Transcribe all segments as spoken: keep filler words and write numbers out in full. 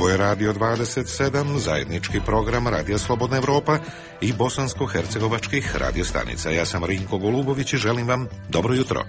Ovo je Radio dvadeset sedam, zajednički program Radija Slobodna Evropa i bosansko-hercegovačkih radiostanica. Ja sam Rinko Golubović i želim vam dobro jutro.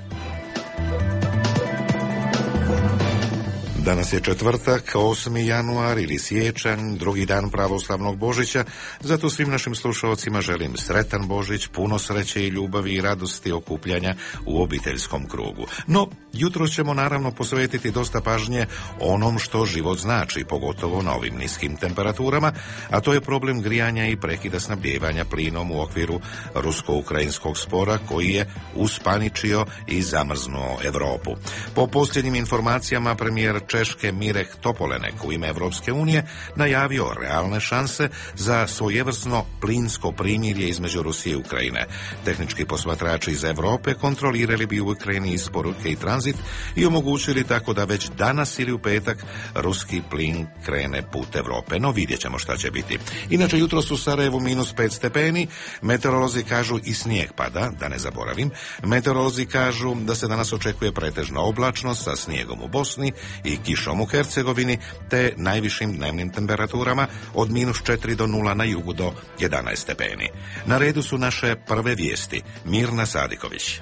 Danas je četvrtak, osmi januar ili siječanj, drugi dan pravoslavnog Božića, zato svim našim slušalcima želim sretan Božić, puno sreće i ljubavi i radosti okupljanja u obiteljskom krugu. No, jutro ćemo naravno posvetiti dosta pažnje onom što život znači, pogotovo na ovim niskim temperaturama, a to je problem grijanja i prekida snabdijevanja plinom u okviru rusko-ukrajinskog spora koji je uspaničio i zamrznuo Europu. Po posljednjim informacijama premijer Češke Mirek Topolenek u ime Evropske unije najavio realne šanse za svojevrsno plinsko primirje između Rusije i Ukrajine. Tehnički posmatrači iz Europe kontrolirali bi u Ukrajini isporuke i tranzit i omogućili tako da već danas ili u petak ruski plin krene put Europe. No vidjet ćemo šta će biti. Inače, jutros u Sarajevu minus pet stepeni, meteorolozi kažu i snijeg pada, da ne zaboravim. Meteorolozi kažu da se danas očekuje pretežna oblačnost sa snijegom u Bosni i kišom u Hercegovini, te najvišim dnevnim temperaturama od minus četiri do nula na jugu do jedanaest stepeni. Na redu su naše prve vijesti. Mirna Sadiković.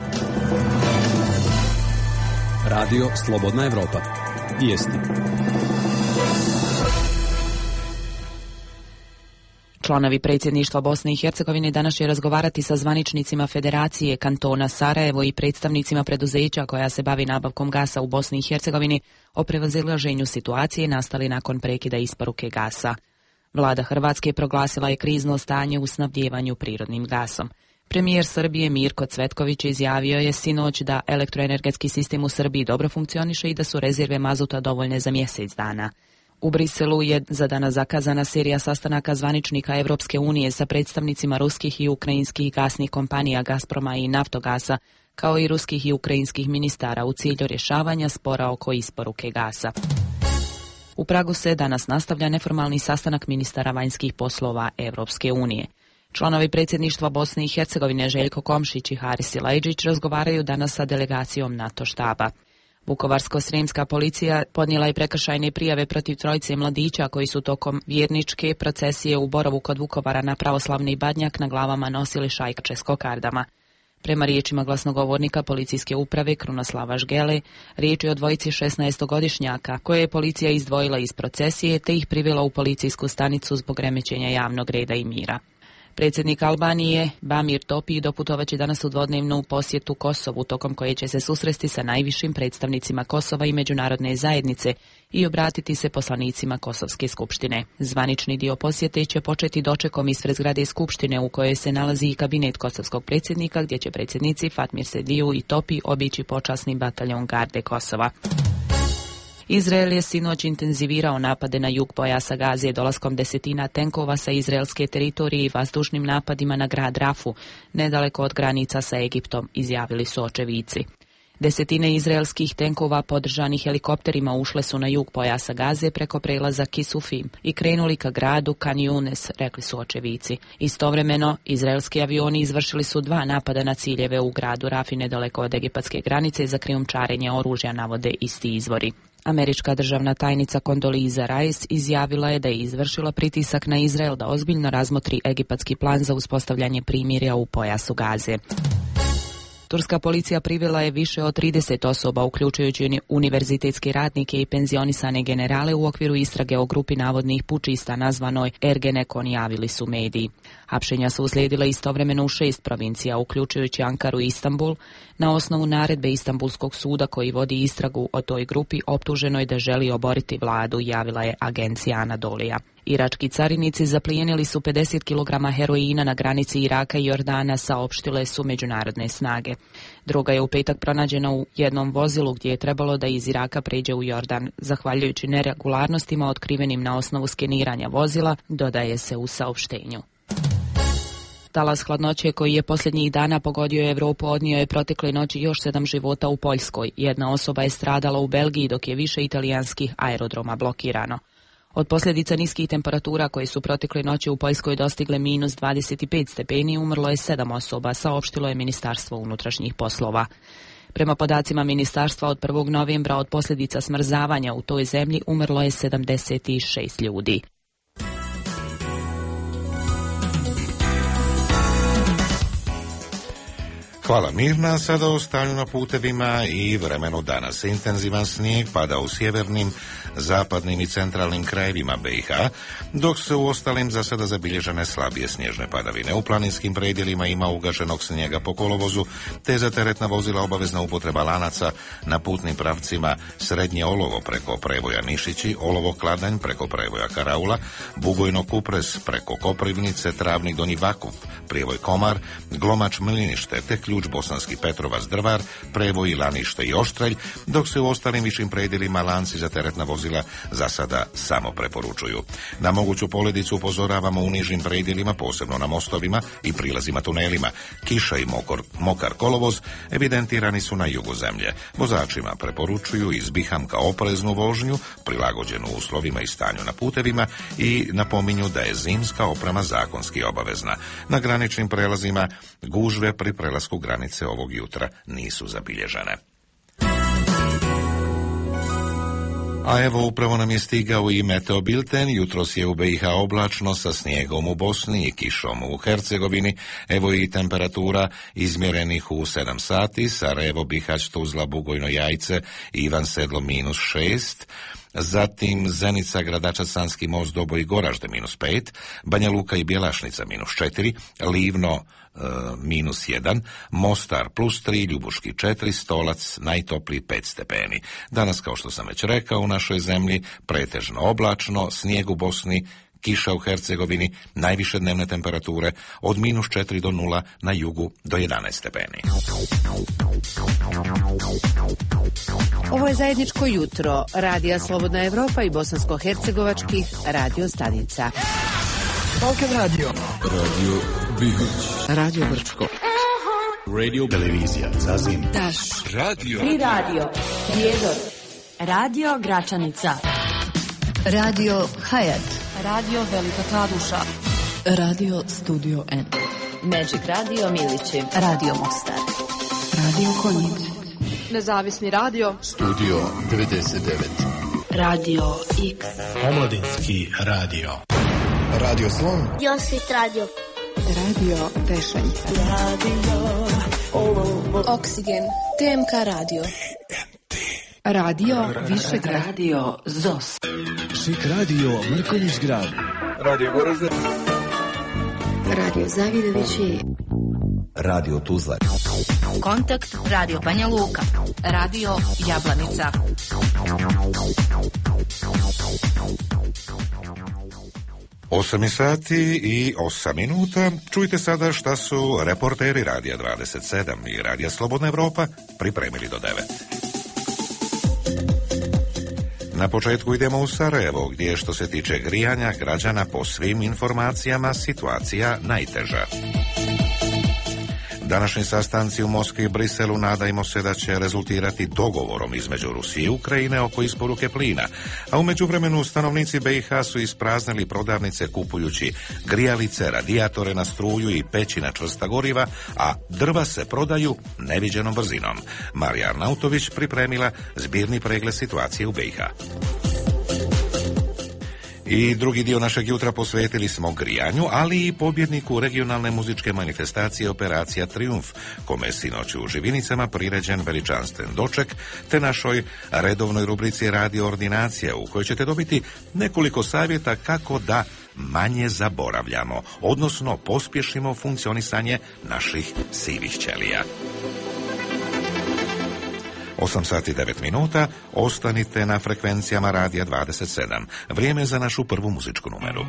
Radio Slobodna Evropa. Vijesti. Članovi predsjedništva Bosne i Hercegovine danas će razgovarati sa zvaničnicima Federacije kantona Sarajevo i predstavnicima preduzeća koja se bavi nabavkom gasa u Bosni i Hercegovini o prevazilaženju situacije nastali nakon prekida isporuke gasa. Vlada Hrvatske proglasila je krizno stanje u snabdijevanju prirodnim gasom. Premijer Srbije Mirko Cvetković izjavio je sinoć da elektroenergetski sistem u Srbiji dobro funkcioniše i da su rezerve mazuta dovoljne za mjesec dana. U Briselu je za danas zakazana serija sastanaka zvaničnika Evropske unije sa predstavnicima ruskih i ukrajinskih gasnih kompanija Gazproma i Naftogasa, kao i ruskih i ukrajinskih ministara u cilju rješavanja spora oko isporuke gasa. U Pragu se danas nastavlja neformalni sastanak ministara vanjskih poslova Evropske unije. Članovi predsjedništva Bosne i Hercegovine Željko Komšić i Haris Silajdžić razgovaraju danas sa delegacijom NATO štaba. Vukovarsko-srijemska policija podnijela je prekršajne prijave protiv trojice mladića koji su tokom vjerničke procesije u Borovu kod Vukovara na pravoslavni badnjak na glavama nosili šajkače s kokardama. Prema riječima glasnogovornika policijske uprave Krunoslava Žgele, riječ je o dvojici šesnaestogodišnjaka koje je policija izdvojila iz procesije te ih privela u policijsku stanicu zbog remećenja javnog reda i mira. Predsjednik Albanije Bamir Topi doputovaće danas u dvodnevnu posjetu Kosovu, tokom koje će se susresti sa najvišim predstavnicima Kosova i međunarodne zajednice i obratiti se poslanicima Kosovske skupštine. Zvanični dio posjete će početi dočekom ispred zgrade skupštine u kojoj se nalazi i kabinet kosovskog predsjednika, gdje će predsjednici Fatmir Sediju i Topi obići počasni bataljon garde Kosova. Izrael je sinoć intenzivirao napade na jug pojasa Gaze dolaskom desetina tenkova sa izraelske teritorije i vazdušnim napadima na grad Rafu, nedaleko od granica sa Egiptom, izjavili su očevici. Desetine izraelskih tenkova podržani helikopterima ušle su na jug pojasa Gaze preko prelaza Kisufim i krenuli ka gradu Kan Yunis, rekli su očevici. Istovremeno, izraelski avioni izvršili su dva napada na ciljeve u gradu Rafi nedaleko od egipatske granice za krijumčarenje oružja, navode isti izvori. Američka državna tajnica Condoleezza Rice izjavila je da je izvršila pritisak na Izrael da ozbiljno razmotri egipatski plan za uspostavljanje primirja u pojasu Gaze. Turska policija privela je više od trideset osoba, uključujući univerzitetske radnike i penzionisane generale u okviru istrage o grupi navodnih pučista nazvanoj Ergenekon, javili su mediji. Hapšenja su uslijedila istovremeno u šest provincija, uključujući Ankaru i Istanbul, na osnovu naredbe Istanbulskog suda koji vodi istragu o toj grupi optuženoj da želi oboriti vladu, javila je agencija Anadolija. Irački carinici zaplijenili su pedeset kilograma heroina na granici Iraka i Jordana, saopštile su međunarodne snage. Droga je u petak pronađena u jednom vozilu gdje je trebalo da iz Iraka pređe u Jordan. Zahvaljujući neregularnostima otkrivenim na osnovu skeniranja vozila, dodaje se u saopštenju. Talas hladnoće koji je posljednjih dana pogodio Europu odnio je protekle noći još sedam života u Poljskoj. Jedna osoba je stradala u Belgiji, dok je više italijanskih aerodroma blokirano. Od posljedica niskih temperatura koje su protekle noći u Poljskoj dostigle minus dvadeset pet stepeni umrlo je sedam osoba, saopštilo je Ministarstvo unutrašnjih poslova. Prema podacima ministarstva, od prvog novembra od posljedica smrzavanja u toj zemlji umrlo je sedamdeset šest ljudi. Hvala Mirna, sada o stanju na putevima i vremenu danas. Intenzivan snijeg pada u sjevernim, zapadnim i centralnim krajevima B i H, dok se u ostalim za sada zabilježene slabije snježne padavine. U planinskim predjelima ima ugaženog snijega po kolovozu, te za teretna vozila obavezna upotreba lanaca na putnim pravcima Srednje Olovo preko prevoja Nišići, Olovo Kladanj preko prevoja Karaula, Bugojno Kupres preko Koprivnice, Travnik Donji Vakuf, prijevoj Komar, Glomač Mlinište, te Ključ Bosanski Petrovac Drvar, prevoj Lanište i Oštrelj, dok se u ostalim višim predjelima lanci za teretna vozila za sada samo preporučuju. Na moguću poledicu upozoravamo u nižim predjelima, posebno na mostovima i prilazima tunelima. Kiša i mokor, mokar kolovoz evidentirani su na jugu zemlje. Vozačima preporučuju izbihamka opreznu vožnju, prilagođenu uslovima i stanju na putevima, i napominju da je zimska oprema zakonski obavezna. Na graničnim prelazima gužve pri prelasku granice ovog jutra nisu zabilježene. A evo upravo nam je stigao i meteobilten. Jutros je u B i H oblačno sa snijegom u Bosni i kišom u Hercegovini. Evo i temperatura izmjerenih u sedam sati. Sarajevo, Bihać, Tuzla, Bugojno, Jajce, Ivan Sedlo minus šest. Zatim Zenica, Gradačac, Sanski Most, Doboj i Goražde minus pet, Banja Luka i Bjelašnica minus četiri, Livno e, minus jedan, Mostar plus tri, Ljubuški četiri, Stolac najtopliji pet stepeni. Danas, kao što sam već rekao, u našoj zemlji pretežno oblačno, snijeg u Bosni, kiša u Hercegovini, najviše dnevne temperature od minus četiri do nula, na jugu do jedanaest stepeni. Ovo je zajedničko jutro Radija Slobodna Evropa i bosansko-hercegovačkih radio stanica. Balkan radio. Radio Bihać. Radio Brčko. Radio Televizija Zazim. Daš. Radio. Tri radio. Prijedor. Radio Gračanica. Radio Hayat. Radio Velika Kladuša. Radio Studio N. Magic Radio Milići. Radio Mostar. Radio Konjic. Nezavisni radio. Studio devedeset devet. Radio X. Omladinski radio. Radio Slon. Josit radio. Radio Pešaljka. Radio Oksigen. T M K radio. Radio Višegrad. Radio Zos. Šik radio Mrkonjić grad. Radio Goražde. Radio Zavidovići. Radio Tuzla. Kontakt Radio Banja Luka. Radio Jablanica. Osam sati i osam minuta. Čujte sada šta su reporteri Radija dvadeset sedam i Radija Slobodna Evropa pripremili do devet. Na početku idemo u Sarajevo, gdje je što se tiče grijanja građana po svim informacijama situacija najteža. Današnji sastanci u Moskvi i Briselu nadajmo se da će rezultirati dogovorom između Rusije i Ukrajine oko isporuke plina, a u međuvremenu stanovnici B i H su ispraznili prodavnice kupujući grijalice, radijatore na struju i peći na čvrsta goriva, a drva se prodaju neviđenom brzinom. Marija Arnautović pripremila zbirni pregled situacije u B i H. I drugi dio našeg jutra posvetili smo grijanju, ali i pobjedniku regionalne muzičke manifestacije Operacija Trijumf, kome je sinoć u Živinicama priređen veličanstven doček, te našoj redovnoj rubrici Radio Ordinacija, u kojoj ćete dobiti nekoliko savjeta kako da manje zaboravljamo, odnosno pospješimo funkcionisanje naših sivih ćelija. osam sati devet minuta, ostanite na frekvencijama Radija dvadeset sedam. Vrijeme za našu prvu muzičku numeru.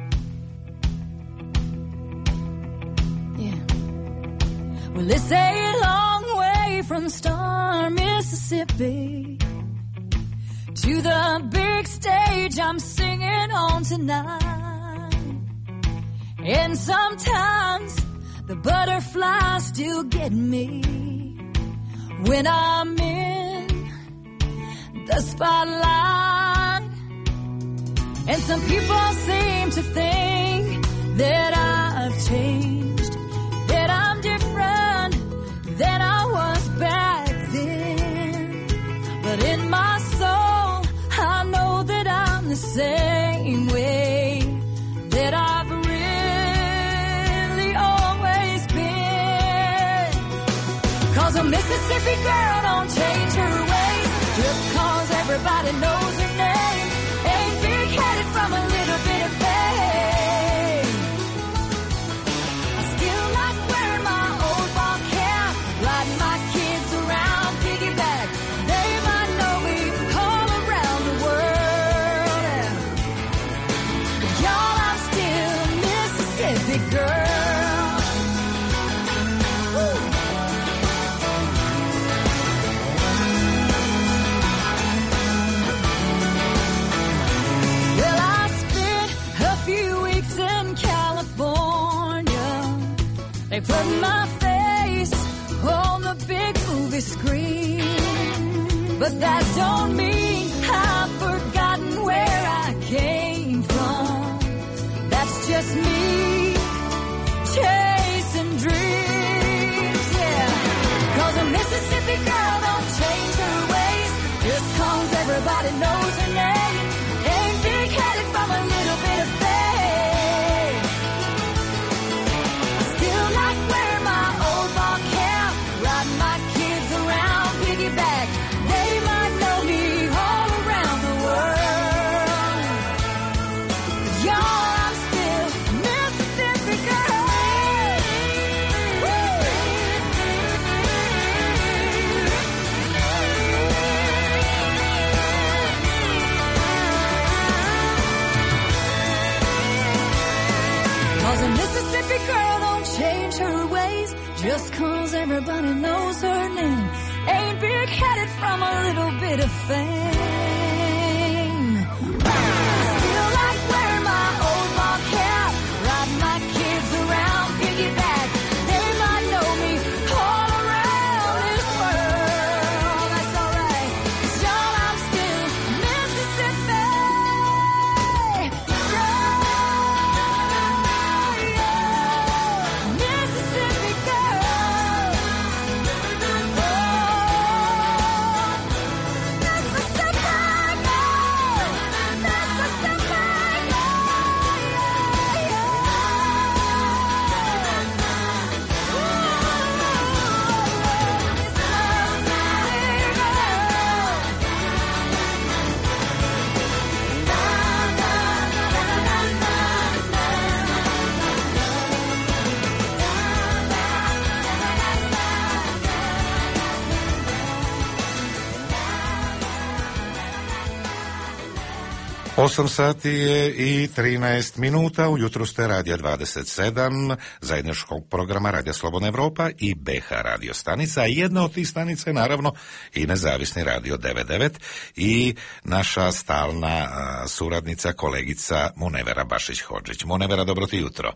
Yeah. Well, it's a long way from Star, Mississippi to the big stage I'm singing on tonight. And sometimes the butterflies still get me when I'm in the spotlight. And some people seem to think that I've changed, that I'm different than I was back then. Mississippi girl don't change her ways just cause everybody knows her name. Ain't big-headed from a little bit of fame. I still like wearing my old ball cap, riding my kids around piggyback. They might know me all around the world. But y'all, I'm still a Mississippi girl. Woo. Well, I spent a few weeks in California. They put my face on the big movie screen. But that don't mean I've forgotten where I came from. That's just me chasing dreams, yeah. Cause a Mississippi girl don't change her ways just cause everybody knows her name. Ain't big-headed from a little bit of fame. I still like wearing my old ball cap, riding my kids around piggyback. They might know me all around the world. Y'all, I'm still Mississippi girl. Woo! Cause a Mississippi girl don't change her ways just cause everybody knows her name. Ain't big-headed from a little bit of fame. Still like wearing my old ball cap, riding my kids around piggyback. They might know me all around this world. That's alright, 'cause y'all, I'm still Mississippi girl. Mississippi girl. Oh, Mississippi girl. Mississippi osam sati je i trinaest minuta, ujutru ste Radio dvadeset sedam, zajedničkog programa Radio Slobodna Evropa i B H radio stanica, a jedna od tih stanica je naravno i nezavisni Radio devedeset devet i naša stalna a, suradnica, kolegica Munevera Bašić-Hodžić. Munevera, dobro ti jutro.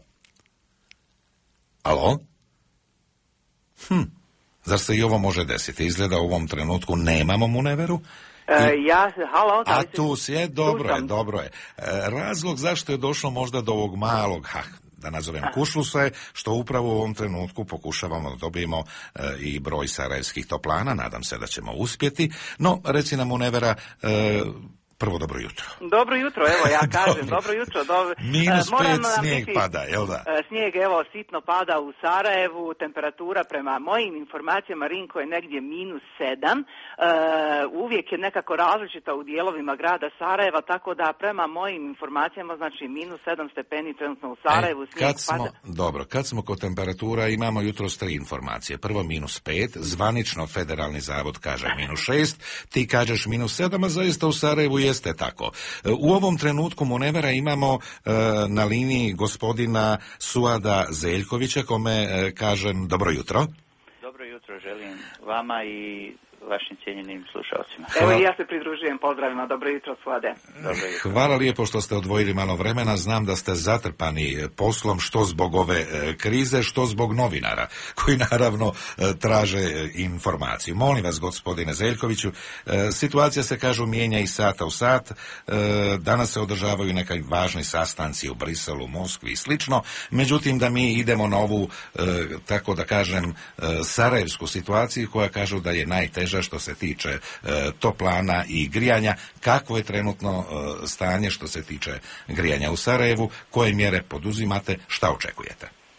Alo? Hm, zar se i ovo može desiti? Izgleda u ovom trenutku nemamo Muneveru. E, ja, halo, a tu si je, dobro je, dobro je. E, razlog zašto je došlo možda do ovog malog, ha, da nazovem kušlusa je, što upravo u ovom trenutku pokušavamo da dobijemo e, i broj sarajevskih toplana, nadam se da ćemo uspjeti, no reci nam Munevera, e, prvo dobro jutro. Dobro jutro, evo ja kažem, dobro jutro. Dobro. Minus Moram pet, snijeg biti, pada, jel da? Snijeg, evo, sitno pada u Sarajevu, temperatura prema mojim informacijama, Rinko, je negdje minus sedam. Uh, uvijek je nekako različita u dijelovima grada Sarajeva, tako da prema mojim informacijama, znači minus sedam stepeni trenutno u Sarajevu, e, snijeg kad smo, pada. Dobro, kad smo kod temperatura, imamo jutros tri informacije. Prvo minus pet, zvanično Federalni zavod kaže minus šest, ti kažeš minus sedam, a zaista u Sarajevu jeste tako. U ovom trenutku, Munevera, imamo uh, na liniji gospodina Suada Zeljkovića, kome uh, kažem dobro jutro. Dobro jutro želim vama i vašim cijenjenim slušalcima. Evo i ja se pridružujem pozdravima, dobro jutro Suade. Dobro jutro. Hvala lijepo što ste odvojili malo vremena, znam da ste zatrpani poslom što zbog ove e, krize, što zbog novinara koji naravno e, traže informaciju. Molim vas, gospodine Zeljkoviću, e, situacija se, kažu, mijenja iz sata u sat, e, danas se održavaju neke važni sastanci u Briselu, Moskvi i slično, međutim da mi idemo na ovu, e, tako da kažem, e, sarajevsku situaciju koja kažu da je najteža što se tiče e, toplana i grijanja. Kakvo je trenutno e, stanje što se tiče grijanja u Sarajevu? Koje mjere poduzimate? Šta očekujete?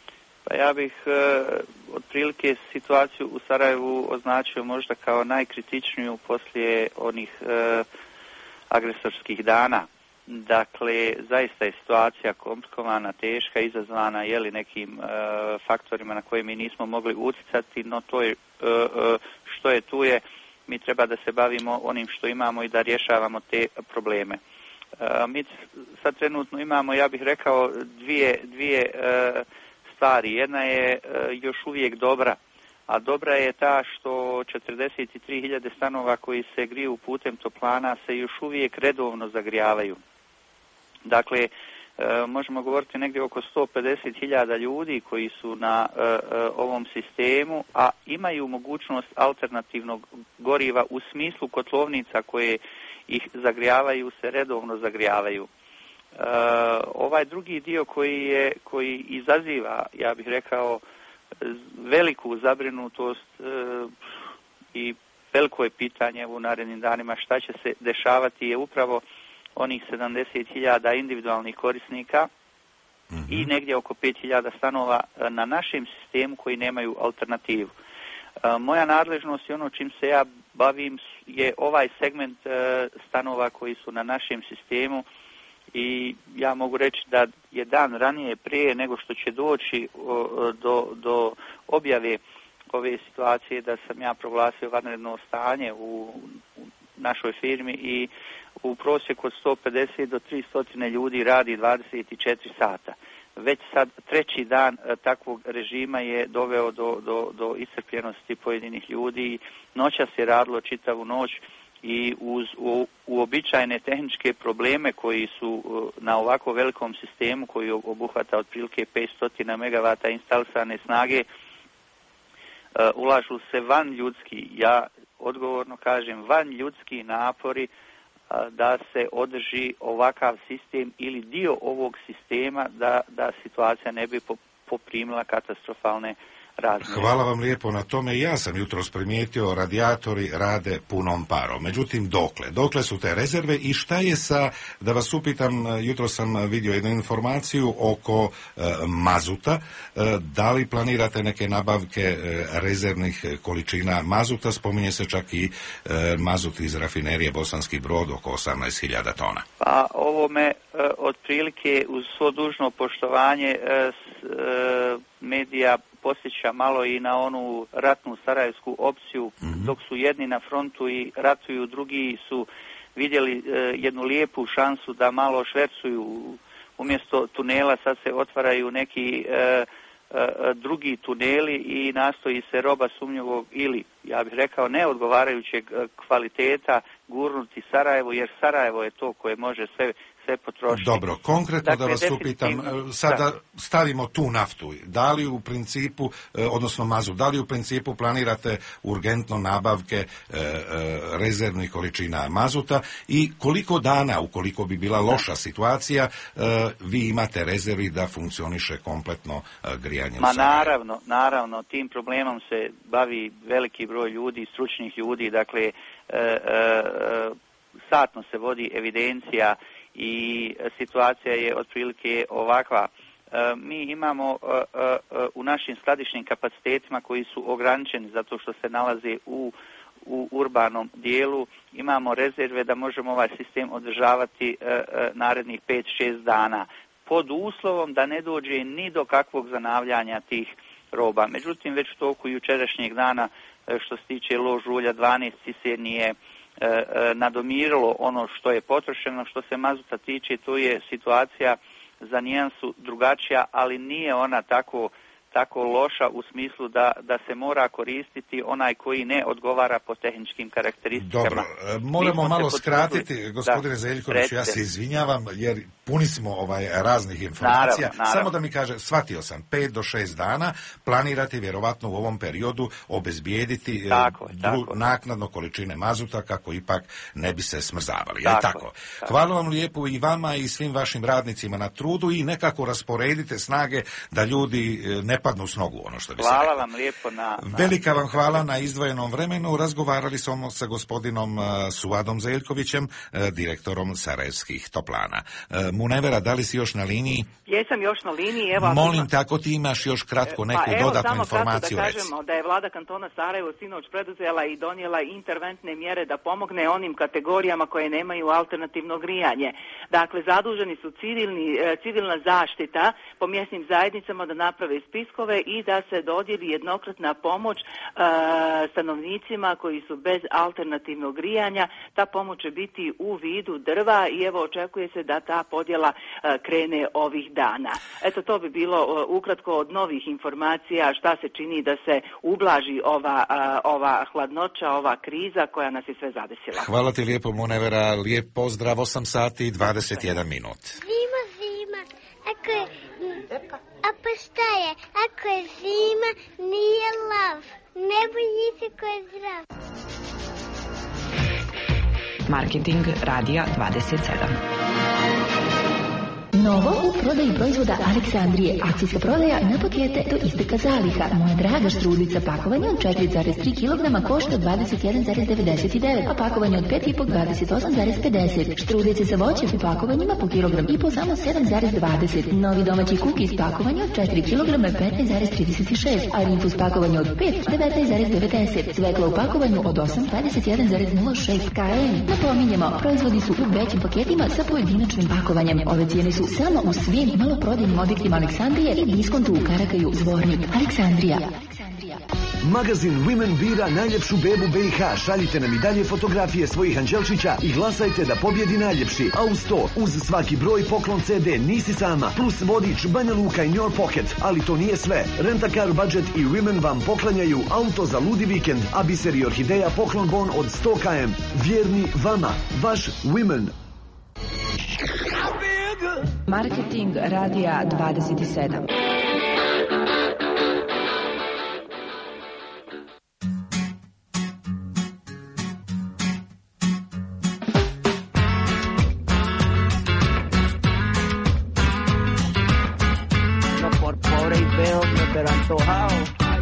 Pa ja bih e, otprilike situaciju u Sarajevu označio možda kao najkritičniju poslije onih e, agresorskih dana. Dakle, zaista je situacija komplikovana, teška, izazvana je li nekim e, faktorima na koje mi nismo mogli utjecati, no to je e, e, što je tu je, mi treba da se bavimo onim što imamo i da rješavamo te probleme. E, mi sad trenutno imamo, ja bih rekao, dvije, dvije e, stvari. Jedna je e, još uvijek dobra, a dobra je ta što četrdeset tri hiljade stanova koji se griju putem toplana se još uvijek redovno zagrijavaju. Dakle, e, možemo govoriti negdje oko sto pedeset hiljada ljudi koji su na e, e, ovom sistemu, a imaju mogućnost alternativnog goriva u smislu kotlovnica koje ih zagrijavaju, se redovno zagrijavaju. E, ovaj drugi dio koji je, koji izaziva, ja bih rekao, veliku zabrinutost e, i veliko je pitanje u narednim danima šta će se dešavati je upravo onih sedamdeset hiljada individualnih korisnika mm-hmm. i negdje oko pet hiljada stanova na našem sistemu koji nemaju alternativu. E, moja nadležnost i ono čim se ja bavim je ovaj segment e, stanova koji su na našem sistemu i ja mogu reći da je dan ranije prije nego što će doći o, do, do objave ove situacije da sam ja proglasio vanredno stanje u, u našoj firmi i u prosjeku od sto pedeset do tristo ljudi radi dvadeset četiri sata. Već sad treći dan e, takvog režima je doveo do, do, do iscrpljenosti pojedinih ljudi. Noćas je radilo čitavu noć i uz u, uobičajene tehničke probleme koji su uh, na ovako velikom sistemu koji obuhvata otprilike petsto megavata instalisane snage, uh, ulažu se van ljudski, ja odgovorno kažem, van ljudski napori uh, da se održi ovakav sistem ili dio ovog sistema da, da situacija ne bi poprimila katastrofalne razmjere. Hvala vam lijepo na tome. Ja sam jutros primijetio, radijatori rade punom parom. Međutim, dokle? Dokle su te rezerve i šta je sa, da vas upitam, jutros sam vidio jednu informaciju oko e, mazuta. E, da li planirate neke nabavke e, rezervnih količina mazuta? Spominje se čak i e, mazut iz rafinerije Bosanski Brod, oko osamnaest hiljada tona. Pa ovo me e, otprilike uz svo dužno poštovanje e, s, e, medija posjeća malo i na onu ratnu sarajevsku opciju, mm-hmm. dok su jedni na frontu i ratuju, drugi su vidjeli e, jednu lijepu šansu da malo švercuju. Umjesto tunela sad se otvaraju neki e, e, drugi tuneli i nastoji se roba sumnjivog ili, ja bih rekao, neodgovarajućeg kvaliteta gurnuti Sarajevo, jer Sarajevo je to koje može sve potrošiti. Dobro, konkretno dakle, da vas upitam, sada da. stavimo tu naftu, da li u principu, odnosno mazu, da li u principu planirate urgentno nabavke e, e, rezervnih količina mazuta i koliko dana, ukoliko bi bila loša situacija, e, vi imate rezervi da funkcioniše kompletno e, grijanje? Ma naravno, naravno, tim problemom se bavi veliki broj ljudi, stručnih ljudi, dakle, e, e, satno se vodi evidencija i situacija je otprilike ovakva. E, mi imamo e, e, u našim skladišnim kapacitetima koji su ograničeni zato što se nalaze u, u urbanom dijelu, imamo rezerve da možemo ovaj sistem održavati e, e, narednih pet šest dana pod uslovom da ne dođe ni do kakvog zanavljanja tih roba. Međutim, već u toku jučerašnjeg dana e, što se tiče lož ulja dvanaest cisterni je E, e, nadomirilo ono što je potrošeno. Što se mazuta tiče, to je situacija za nijansu drugačija, ali nije ona tako, tako loša u smislu da, da se mora koristiti onaj koji ne odgovara po tehničkim karakteristikama. Dobro, moramo malo skratiti, gospodine Zeljković, ja se izvinjavam, jer puni smo ovaj raznih informacija. Naravno, naravno. Samo da mi kaže, shvatio sam, pet do šest dana planirate vjerovatno u ovom periodu obezbijediti tako, dru, tako. naknadno količine mazuta kako ipak ne bi se smrzavali. Tako, je tako? tako? Hvala vam lijepo i vama i svim vašim radnicima na trudu i nekako rasporedite snage da ljudi ne padnu s nogu, ono što bi se Hvala reklo. vam lijepo na... na... Velika vam hvala na izdvojenom vremenu. Razgovarali smo sa gospodinom uh, Suadom Zeljkovićem, uh, direktorom Sarajevskih toplana. Uh, Munevera, da li si još na liniji? Jesam još na liniji. Evo, Molim te, ako ti imaš još kratko neku pa, evo, dodatnu samo informaciju, da reci. kažemo da je vlada kantona Sarajevo sinoć preduzela i donijela interventne mjere da pomogne onim kategorijama koje nemaju alternativno grijanje. Dakle, zaduženi su civilni, civilna zaštita po mjesnim zajednicama da naprave spiskove i da se dodijeli jednokratna pomoć e, stanovnicima koji su bez alternativnog grijanja. Ta pomoć će biti u vidu drva i evo očekuje se da ta podjela e, krene ovih dana. Eto, to bi bilo e, ukratko od novih informacija šta se čini da se ublaži ova, a, ova hladnoća, ova kriza koja nas je sve zadesila. Hvala ti lijepo, Munevera. Lijep pozdrav, osam sati i dvadeset jedan minut. Zima, zima, ako je... A pa šta je? Ako je zima, nije lav. Ne boji se ko je zdrav. Marketing Radija dvadeset sedam. Novo u prodaji proizvoda Aleksandrije. Akcijska prodaja na pakete do isteka zaliha. Moja draga štrudica pakovanje od četiri zarez tri kilograma košta dvadeset jedan zarez devedeset devet, a pakovanje od pet i po dvadeset osam zarez pedeset. Štrudice sa voćem u pakovanjima po kilogram i po samo sedam zarez dvadeset. Novi domaći kukis pakovanje od četiri kilograma petnaest zarez trideset šest, a rinfus pakovanje od pet devetnaest zarez devedeset. Cvekla u pakovanju od osam dvadeset jedan zarez nula šest. K M. Napominjemo, proizvodi su u većim paketima sa pojedinačnim pakovanjem. Ove cijene su samo u svim maloprodajnim objektima Aleksandrije i diskontu u Karakaju, Zvornik. Aleksandrija. Magazin Women bira najljepšu bebu B i H. Šaljite nam i dalje fotografije svojih anđelčića i glasajte da pobjedi najljepši. A uz to, uz svaki broj poklon C D Nisi sama, plus vodič Banja Luka in Your Pocket. Ali to nije sve. Rent-a-car budget i Women vam poklanjaju auto za ludi vikend, a Biser i Orhideja poklon bon od sto kilometara. Vjerni vama, vaš Women. Marketing Radija dvadeset sedam. No por pobre y feo, pero antojado.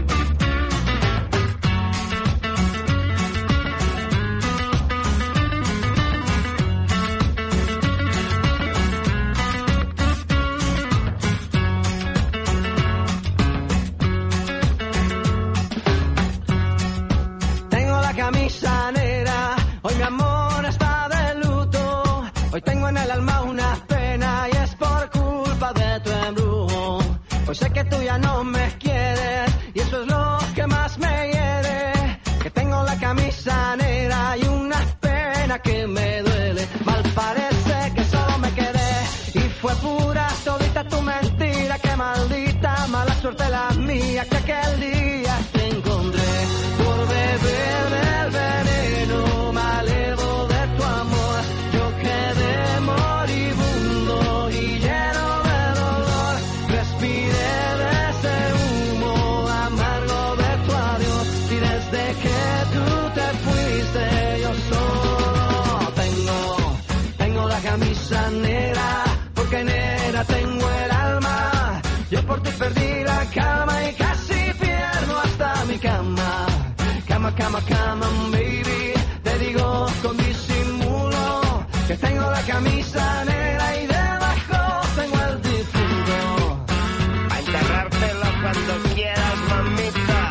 Camisa negra, hoy mi amor está de luto. Hoy tengo en el alma una pena y es por culpa de tu embrujo. Hoy sé que tú ya no me quieres y eso es lo que más me hiere. Que tengo la camisa negra y una pena que me duele. Mal parece que solo me quedé y fue pura todita tu mentira. Que maldita mala suerte la mía que aquel día te encontré por beber del veneno malevo de tu amor. Yo quedé moribundo y lleno de dolor. Respiré de ese humo amargo de tu adiós. Y desde que tú te fuiste yo solo tengo, tengo la camisa negra. Porque negra tengo el alma. Yo por ti perdí la calma y casi pierdo hasta mi cama. Cama, cama, cama, baby. Te digo con disimulo que tengo la camisa negra y debajo tengo el difunto. A enterrártelo cuando quieras, mamita.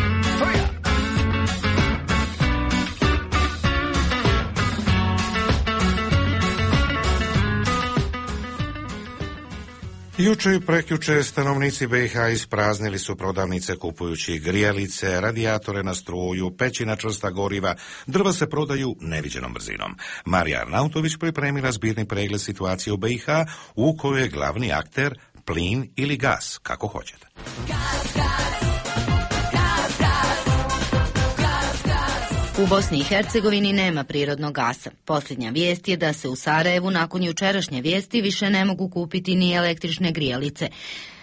Juče i prekjuče stanovnici B i H ispraznili su prodavnice kupujući grijalice, radijatore na struju, peći na čvrsta goriva. Drva se prodaju neviđenom brzinom. Marija Arnautović pripremila zbirni pregled situacije u B i H u kojoj je glavni akter plin ili gas, kako hoćete. U Bosni i Hercegovini nema prirodnog gasa. Posljednja vijest je da se u Sarajevu nakon jučerašnje vijesti više ne mogu kupiti ni električne grijalice.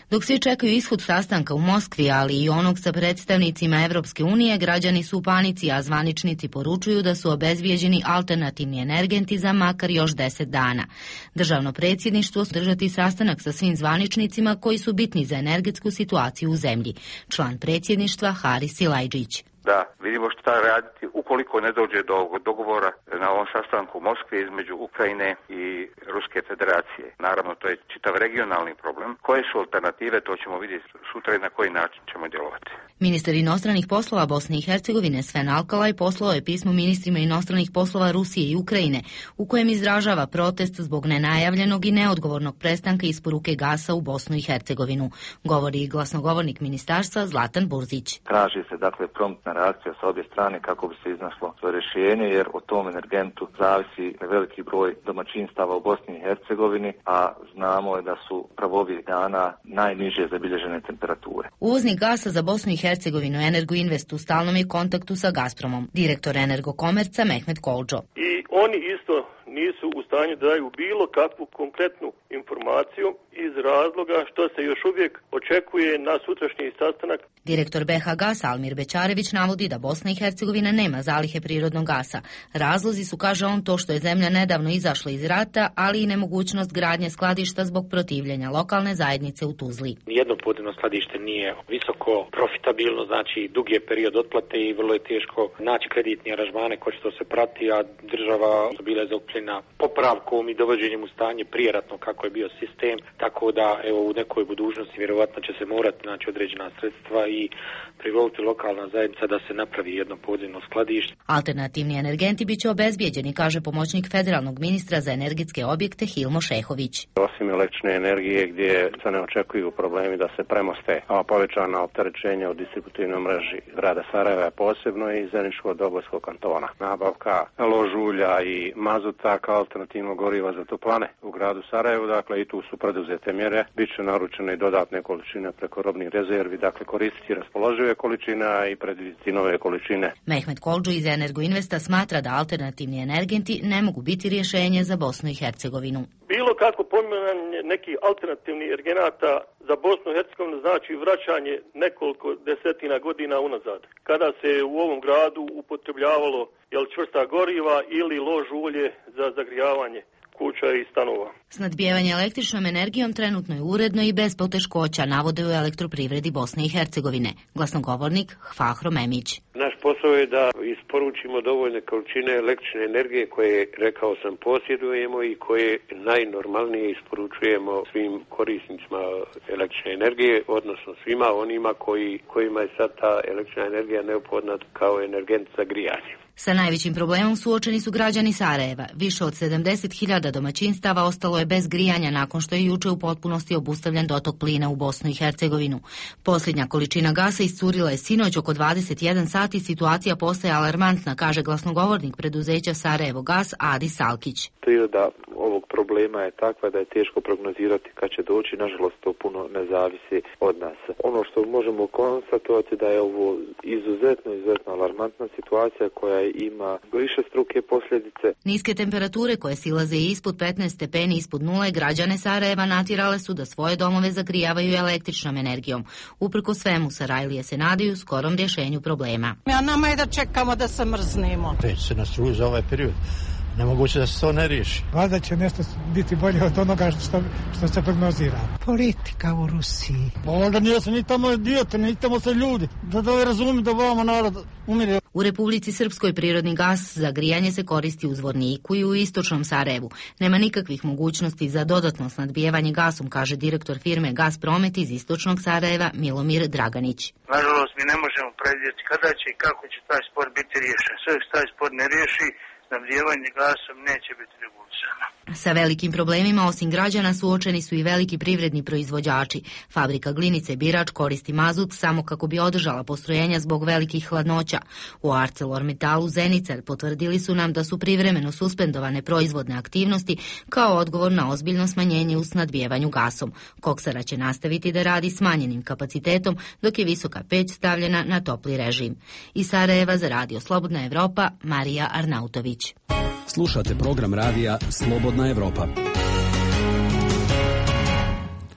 Dok svi čekaju ishod sastanka u Moskvi, ali i onog sa predstavnicima Evropske unije, građani su u panici, a zvaničnici poručuju da su obezvijeđeni alternativni energenti za makar još deset dana. Državno predsjedništvo držati sastanak sa svim zvaničnicima koji su bitni za energetsku situaciju u zemlji. Član predsjedništva Haris Silajđić. Da vidimo šta raditi ukoliko ne dođe do dogovora na ovom sastanku u Moskvi između Ukrajine i Ruske federacije. Naravno, to je čitav regionalni problem. Koje su alternative, to ćemo vidjeti sutra i na koji način ćemo djelovati. Ministar inostranih poslova Bosne i Hercegovine Sven Alkalaj poslao je pismo ministrima inostranih poslova Rusije i Ukrajine u kojem izražava protest zbog nenajavljenog i neodgovornog prestanka isporuke gasa u Bosnu i Hercegovinu. Govori glasnogovornik ministarstva Zlatan Burzić. Traži se dakle promptna reakcija sa obje strane kako bi se iznašlo svoje rješenje, jer o tom energentu zavisi veliki broj domaćinstava u Bosni i Hercegovini, a znamo da su pravo ovih dana najniže zabilježene temperature. Uvoznik gasa za Bosnu i Hercegovinu Energoinvest u stalnom je kontaktu sa Gazpromom. Direktor Energokomerca Mehmet Koldžo. I oni isto nisu u stanju da daju bilo kakvu konkretnu informaciju iz razloga što se još uvijek očekuje na sutrašnji sastanak. Direktor B H Gasa Almir Bećarević navodi da Bosna i Hercegovina nema zalihe prirodnog gasa. Razlozi su, kaže on, to što je zemlja nedavno izašla iz rata, ali i nemogućnost gradnje skladišta zbog protivljenja lokalne zajednice u Tuzli. Nijedno podzemno skladište nije visoko profitabilno, znači dug je period otplate i vrlo je teško naći kreditne aranžmane koji što se prati, a država bila je zaokupljena popravkom i dovođenjem u stanje prijeratno kako je bio sistem, tako da evo u nekoj budućnosti vjerovatno će se morati naći određena sredstva i privoliti lokalna zajednica da se napravi jedno podzemno skladište. Alternativni energenti bit će obezbijeđeni, kaže pomoćnik federalnog ministra za energetske objekte Hilmo Šehović. Osim električne energije gdje se ne očekuju problemi da se premoste, a povećana opterećenja u distributivnoj mreži grada Sarajeva posebno i Zeničko-Dobojskog kantona. Nabavka ložulja i mazuta kao alternativno goriva za toplane u gradu Sarajevu, dakle i tu su preduzete mjere. Biće naručene i dodatne količine preko robnih rezervi, dakle koristiti raspoložive količine i predvidjeti nove količine. Mehmet Koldžu iz Energoinvesta smatra da alternativni energenti ne mogu biti rješenje za Bosnu i Hercegovinu. Bilo kako pominjanje nekih alternativnih energenata za Bosnu i Hercegovinu znači vraćanje nekoliko desetina godina unazad, kada se u ovom gradu upotrebljavalo jel čvrsta goriva ili lož ulje za zagrijavanje kuća i stanova. Snadbijevanje električnom energijom trenutno je uredno i bez poteškoća, navode u Elektroprivredi Bosne i Hercegovine. Glasnogovornik Fahro Memić. Naš posao je da isporučimo dovoljne količine električne energije koje, rekao sam, posjedujemo i koje najnormalnije isporučujemo svim korisnicima električne energije, odnosno svima onima koji, kojima je sad ta električna energija neophodna kao energent za grijanje. Sa najvećim problemom suočeni su građani Sarajeva. Više od sedamdeset hiljada domaćinstava ostalo je bez grijanja nakon što je juče u potpunosti obustavljen dotok plina u Bosnu i Hercegovinu. Posljednja količina gasa iscurila je sinoć oko dvadeset jedan sati. Situacija postaje alarmantna, kaže glasnogovornik preduzeća Sarajevo Gas Adi Salkić. Priroda ovog problema je takva da je teško prognozirati kad će doći, nažalost to puno ne zavisi od nas. Ono što možemo konstatovati da je ovo izuzetno, izuzetno alarmantna situacija koja ima više struke posljedice. Niske temperature koje silaze ispod petnaest stepeni ispod nule građane Sarajeva natjerale su da svoje domove zagrijavaju električnom energijom. Uprko svemu Sarajlije se nadaju skorom rješenju problema. A nama je da čekamo da se mrznemo. Već se nas struju za ovaj period. Nemoguće da se to ne riješi. Valjda će nešto biti bolje od onoga što, što se prognozira. Politika u Rusiji. Onda nije se ni tamo dijete, ni tamo se ljudi. Da da razumiju da vama narod umire. U Republici Srpskoj prirodni gas za grijanje se koristi u Zvorniku i u istočnom Sarajevu. Nema nikakvih mogućnosti za dodatno snadbijevanje gasom, kaže direktor firme Gas Promet iz istočnog Sarajeva Milomir Draganić. Nažalost, mi ne možemo predvidjeti kada će i kako će taj spor biti riješen. Sve što taj spor ne riješi, snabdijevanje gasom neće biti regulisano. Sa velikim problemima osim građana suočeni su i veliki privredni proizvođači. Fabrika glinice Birač koristi mazut samo kako bi održala postrojenja zbog velikih hladnoća. U ArcelorMittalu Zenica potvrdili su nam da su privremeno suspendovane proizvodne aktivnosti kao odgovor na ozbiljno smanjenje u snadbijevanju gasom. Koksara će nastaviti da radi smanjenim kapacitetom dok je visoka peć stavljena na topli režim. Iz Sarajeva za Radio Slobodna Evropa Marija Arnautović. Slušate program radija Slobodna Evropa.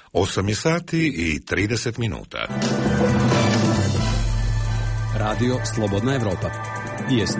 osam sati i trideset minuta. Radio Slobodna Evropa. Vijesti.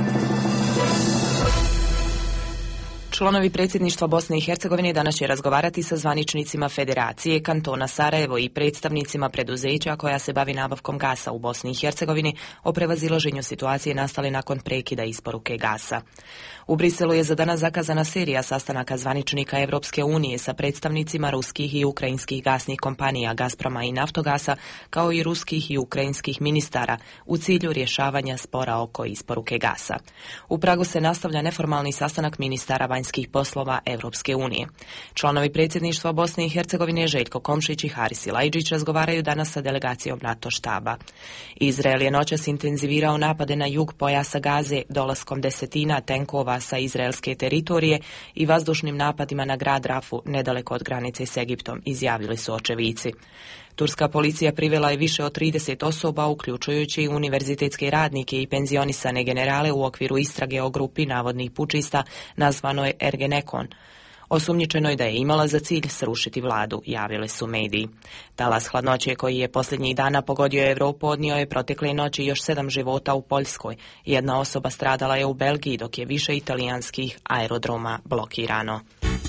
Članovi predsjedništva Bosne i Hercegovine danas će razgovarati sa zvaničnicima Federacije, kantona Sarajevo i predstavnicima preduzeća koja se bavi nabavkom gasa u Bosni i Hercegovini o prevazilaženju situacije nastale nakon prekida isporuke gasa. U Briselu je za danas zakazana serija sastanaka zvaničnika Evropske unije sa predstavnicima ruskih i ukrajinskih gasnih kompanija Gazproma i Naftogasa, kao i ruskih i ukrajinskih ministara u cilju rješavanja spora oko isporuke gasa. U Pragu se nastavlja neformalni sastanak ministara vanjskih poslova Evropske unije. Članovi predsjedništva Bosne i Hercegovine Željko Komšić i Haris Silajdžić razgovaraju danas sa delegacijom NATO štaba. Izrael je noćas intenzivirao napade na jug pojasa Gaze dolaskom desetina tenkova sa izraelske teritorije i vazdušnim napadima na grad Rafu nedaleko od granice s Egiptom, izjavili su očevici. Turska policija privela je više od trideset osoba, uključujući i univerzitetske radnike i penzionisane generale u okviru istrage o grupi navodnih pučista nazvanoj Ergenekon. Osumnjičeno je da je imala za cilj srušiti vladu, javili su mediji. Talas hladnoće koji je posljednjih dana pogodio Evropu odnio je protekle noći još sedam života u Poljskoj. Jedna osoba stradala je u Belgiji, dok je više italijanskih aerodroma blokirano.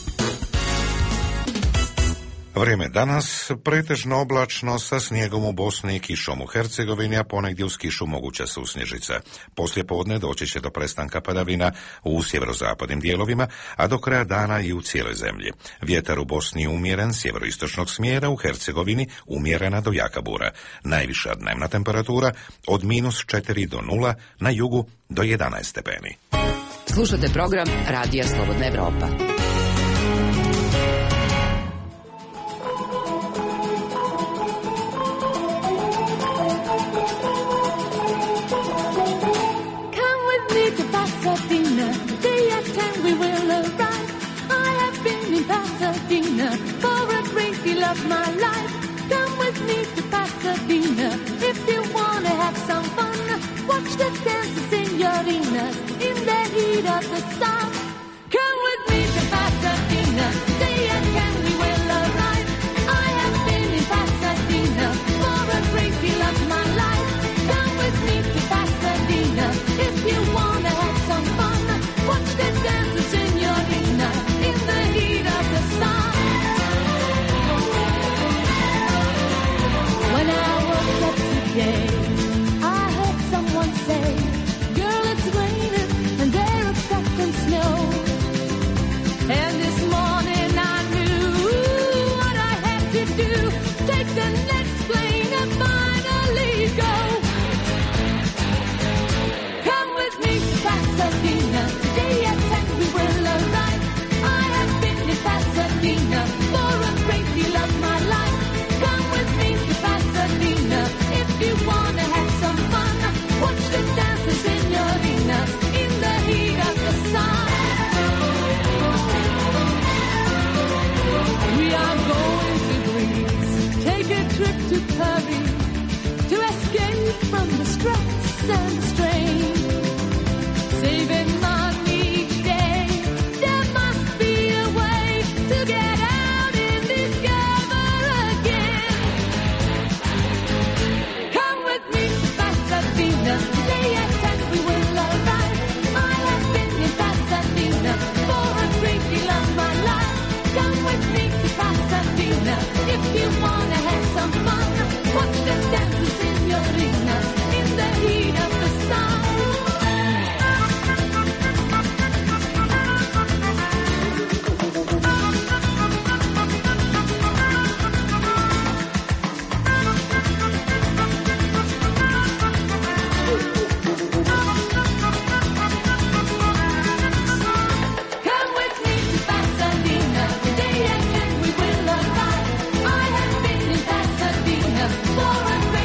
Vrijeme danas pretežno oblačno sa snijegom u Bosni i kišom u Hercegovini, a ponegdje uz kišu moguća susnježica. Poslije podne doći će do prestanka padavina u sjeverozapadnim dijelovima, a do kraja dana i u cijeloj zemlji. Vjetar u Bosni je umjeren sjeveroistočnog smjera, u Hercegovini umjerena do jaka bura. Najviša dnevna temperatura od minus četiri do nula, na jugu do jedanaest stepeni. Slušate program Radija Slobodna Evropa. For a great deal of my life, come with me to Pasadena. If you wanna have some fun, watch the dancing senoritas in the heat of the sun. Come with me to Pasadena, say and can we will arrive. I have been in Pasadena for a great deal of my life. Come with me to Pasadena. If you wanna have some fun, watch the dancing senoritas in the heat of the sun. When I woke up today, I heard someone say, girl, it's raining and they're expecting snow. And this morning I knew what I had to do. Take the next plane and finally go. Come with me to Pasadena. Today at ten we will arrive. I have been in Pasadena for a great deal of my life. Come with me to Pasadena. If you wanna have some fun, watch the dancing senoritas in the heat of the sun. We are going to Greece, take a trip to Paris, to escape from the stress and the strain. Saving money each day, there must be a way to get out and discover again. Come with me to Pasadena, today at ten we will arrive. I have been in Pasadena for a great deal of my life. Come with me to Pasadena, if you wanna have some fun, watch the dancing senoritas in the heat of the sun. Come with me to Pasadena, today at ten we will arrive. I have been in Pasadena for a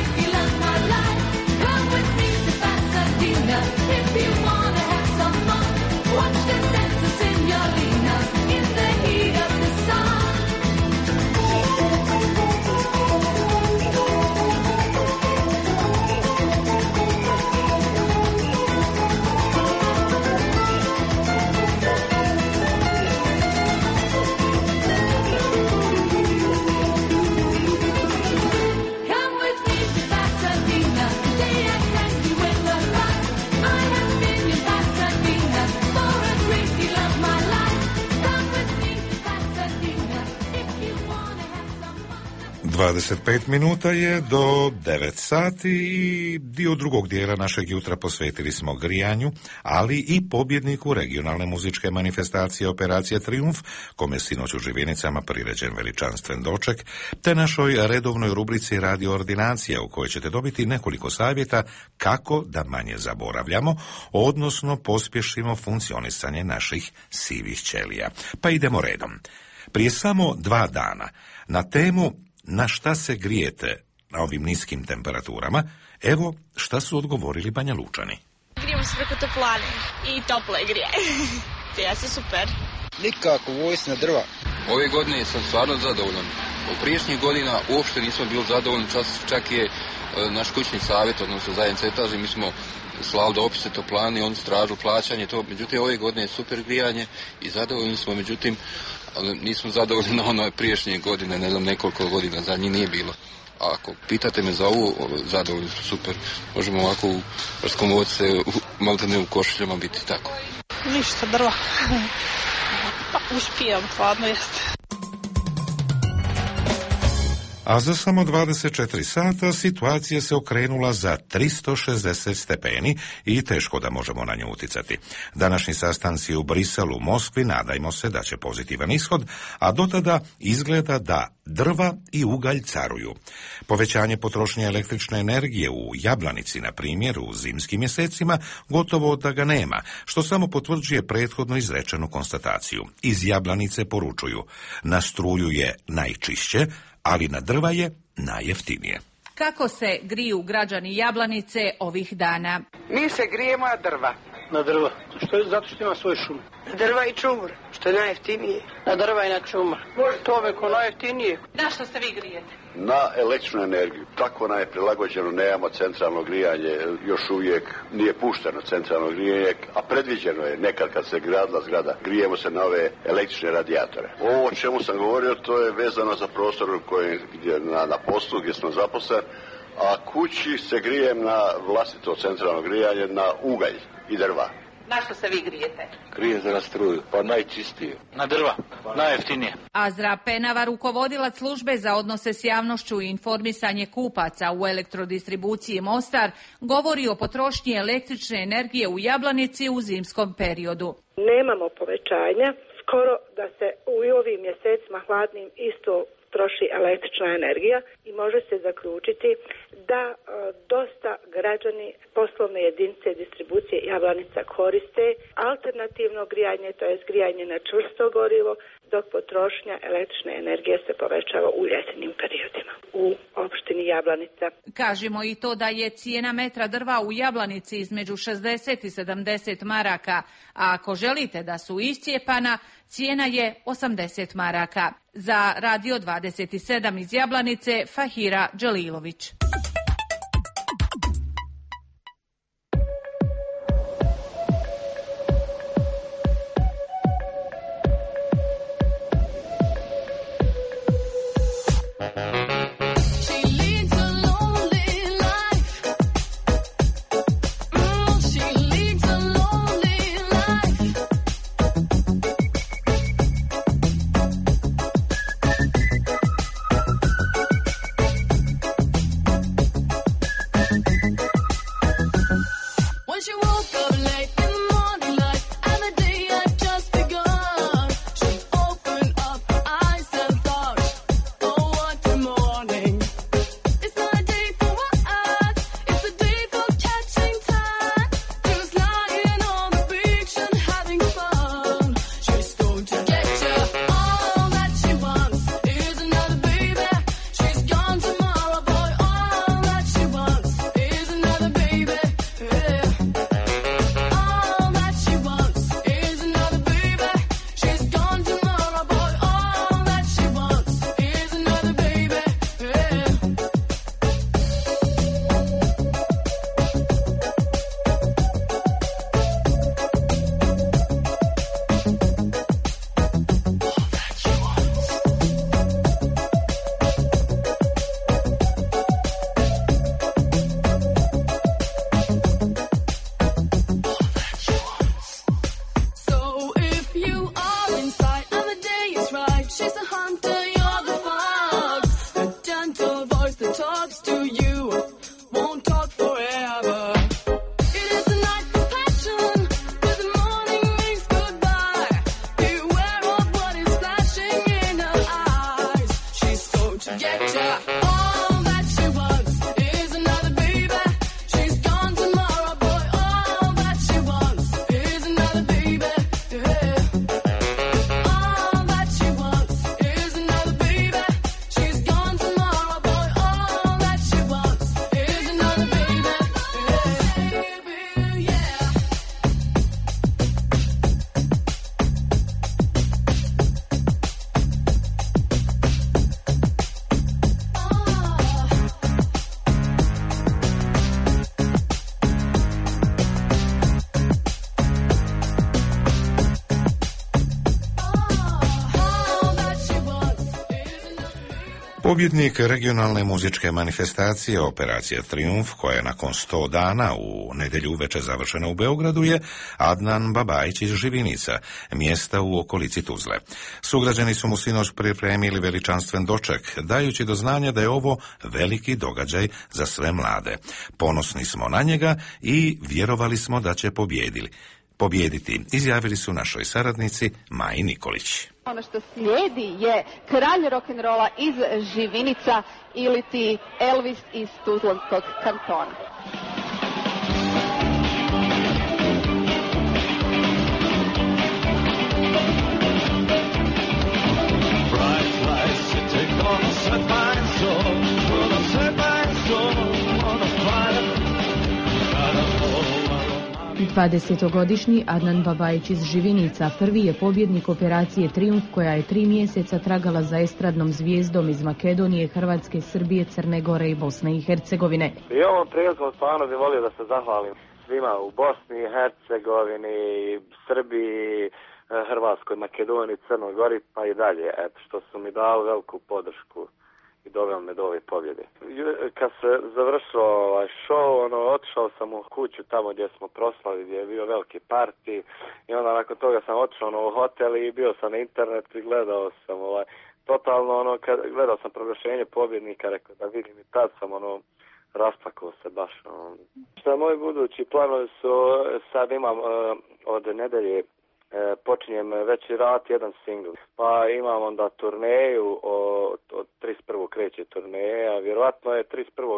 dvadeset pet minuta je do devet sati i dio drugog dijela našeg jutra posvetili smo grijanju, ali i pobjedniku regionalne muzičke manifestacije Operacija Trijumf, kome sinoć u Živinicama priređen veličanstven doček, te našoj redovnoj rubrici Radio Ordinacija, u kojoj ćete dobiti nekoliko savjeta kako da manje zaboravljamo, odnosno pospješimo funkcionisanje naših sivih ćelija. Pa idemo redom. Prije samo dva dana, na temu na šta se grijete na ovim niskim temperaturama, evo šta su odgovorili Banja Lučani. Grijemo se preko toplane i toplo je grije. Ja se super. Nikako vojsna drva. Ove godine sam stvarno zadovoljan. U priješnjih godina uopšte nismo bili zadovoljni, čak je naš kućni savjet, odnosno zajednica etaži, mi smo slali dopise toplani, oni stražu plaćanje, to, međutim ove godine je super grijanje i zadovoljni smo, međutim nismo zadovoljni na onoj priješnje godine, ne znam, nekoliko godina za njih nije bilo. A ako pitate me za ovu, zadovoljni smo, super. Možemo ovako u Brskom Oce, maltene u košuljama biti tako. Ništa, drva. Uspijem, hladno jeste. A za samo dvadeset četiri sata situacija se okrenula za tristo šezdeset stepeni i teško da možemo na nju uticati. Današnji sastanci u Briselu, Moskvi, nadajmo se da će pozitivan ishod, a do tada izgleda da drva i ugalj caruju. Povećanje potrošnje električne energije u Jablanici, na primjer, u zimskim mjesecima, gotovo da ga nema, što samo potvrđuje prethodno izrečenu konstataciju. Iz Jablanice poručuju, na struju je najčišće, ali na drva je najjeftinije. Kako se griju građani Jablanice ovih dana? Mi se grijemo na drva. Na drva. Što je, zato što ima svoje šume. Na drva i čumur, što je najjeftinije. Na drva i na čumur. To veko najjeftinije. Na što se vi grijete? Na električnu energiju. Tako nam je prilagođeno, nemamo centralno grijanje, još uvijek nije pušteno centralno grijanje, a predviđeno je nekad kad se gradila zgrada, grijemo se na ove električne radijatore. Ovo o čemu sam govorio, to je vezano za prostor koji, gdje, na, na poslu gdje smo zaposleni, a kući se grijem na vlastito centralno grijanje, na ugalj i drva. Na što se vi grijete? Grijem se na struju, pa najčistije. Na drva, najjeftinije. Azra Penava, rukovodilac službe za odnose s javnošću i informisanje kupaca u elektrodistribuciji Mostar, govori o potrošnji električne energije u Jablanici u zimskom periodu. Nemamo povećanja, skoro da se u ovim mjesecima hladnim isto troši električna energija i može se zaključiti da e, dosta građani poslovne jedinice distribucije Jablanica koriste alternativno grijanje, to je grijanje na čvrsto gorivo, dok potrošnja električne energije se povećava u ljetnim periodima u opštini Jablanica. Kažemo i to da je cijena metra drva u Jablanici između šezdeset i sedamdeset maraka, a ako želite da su iscijepana, cijena je osamdeset maraka. Za Radio dvadeset sedam iz Jablanice, Fahira Đalilović. talks to you won't talk forever. It is a night for passion, but the morning means goodbye. Beware of what is flashing in her eyes. She's so to get ya. All that she wants is another baby. She's gone tomorrow, boy. All that she wants is another baby. Yeah. All that she wants is another baby. She's gone tomorrow, boy. All that she wants is another baby. Yeah. Yeah. Pobjednik regionalne muzičke manifestacije Operacija Trijumf, koja je nakon sto dana u nedjelju uveče završena u Beogradu, je Adnan Babajić iz Živinica, mjesta u okolici Tuzle. Sugrađani su mu sinoć pripremili veličanstven doček, dajući do znanja da je ovo veliki događaj za sve mlade. Ponosni smo na njega i vjerovali smo da će pobjedili. Pobijediti, izjavili su našoj saradnici Maji Nikolić. Ono što slijedi je kralj rock'n'rolla iz Živinica ili ti Elvis iz Tuzlanskog kantona. dvadesetogodišnji Adnan Babajić iz Živinica prvi je pobjednik operacije Trijumf, koja je tri mjeseca tragala za estradnom zvijezdom iz Makedonije, Hrvatske, Srbije, Crne Gore i Bosne i Hercegovine. I ovom prilikom stvarno bih volio da se zahvalim svima u Bosni i Hercegovini, Srbiji, Hrvatskoj, Makedoniji, Crnoj Gori pa i dalje, eto, što su mi dali veliku podršku i doveo me do ove pobjede. Kad se završio ovaj show, ono, otišao sam u kuću tamo gdje smo proslavi, gdje je bio veliki party, i onda nakon toga sam otišao ono, u hotel i bio sam na internetu i gledao sam ovaj, totalno ono, kad, gledao sam proglašenje pobjednika, rekao da vidim, i tad sam ono, rasplakao se baš. Ono. Šta moji budući planovi su, sad imam uh, od nedelje E, počinjem već raditi jedan singl. Pa imam onda turneju, od, od trideset prvog kreće turneja, vjerojatno je trideset prvog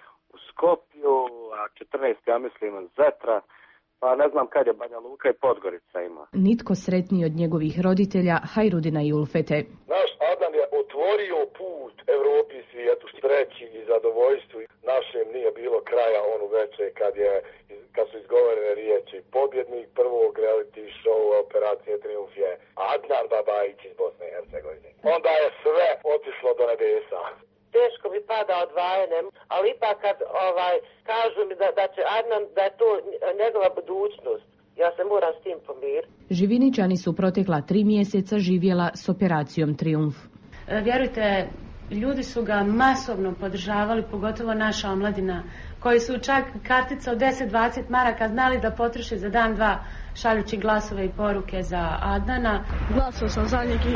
u Skopju, a četrnaestog ja mislim Zetra, pa ne znam kad je Banja Luka i Podgorica ima. Nitko sretniji od njegovih roditelja Hajrudina i Ulfete. Naš Adam je otvorio put Evropi i svijetu, sreći i zadovoljstvu. Našem nije bilo kraja onu večer kad je kad su izgovorene riječi pobjednik prvog reality showa Operacije Trijumf je Adnan Babajić iz Bosne i Hercegovine. Onda je sve otišlo do nebesa. Teško mi pada odvajanjem, ali ipak kad ovaj, kažu mi da, da će Adnan, da je to njegova budućnost, ja se moram s tim pomiriti. Živiničani su protekla tri mjeseca živjela s Operacijom Trijumf. Vjerujte, ljudi su ga masovno podržavali, pogotovo naša omladina, koji su čak kartice od deset dvadeset maraka znali da potroše za dan dva šaljući glasove i poruke za Adnana. Glasao sam za njeg i...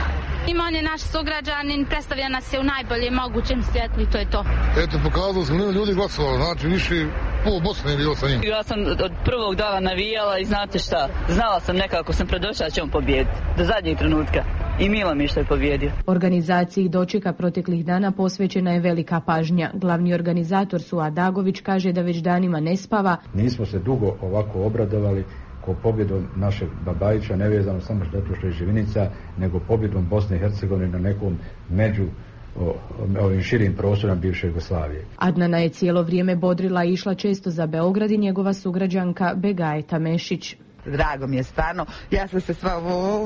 Ima on je naš sugrađanin, predstavlja nas je u najboljem mogućem svjetlu i to je to. Eto, pokazalo sam, ljudi ljudi glasovali, znači više pol Bosne je bilo sa njim. Ja sam od prvog dana navijala i znate šta, znala sam nekako, sam predošla da će on pobijediti, do zadnjeg trenutka. I milo mi što je pobjedio. Organizaciji dočeka proteklih dana posvećena je velika pažnja. Glavni organizator Suad Dagović kaže da već danima ne spava. Nismo se dugo ovako obradovali ko pobjedom našeg Babajića, nevezano samo zato što je Živinica, nego pobjedom Bosne i Hercegovine na nekom među o, ovim širim prostorom bivše Jugoslavije. Adnana je cijelo vrijeme bodrila i išla često za Beograd i njegova sugrađanka Begajeta Mešić. Drago mi je stvarno, ja sam se sva,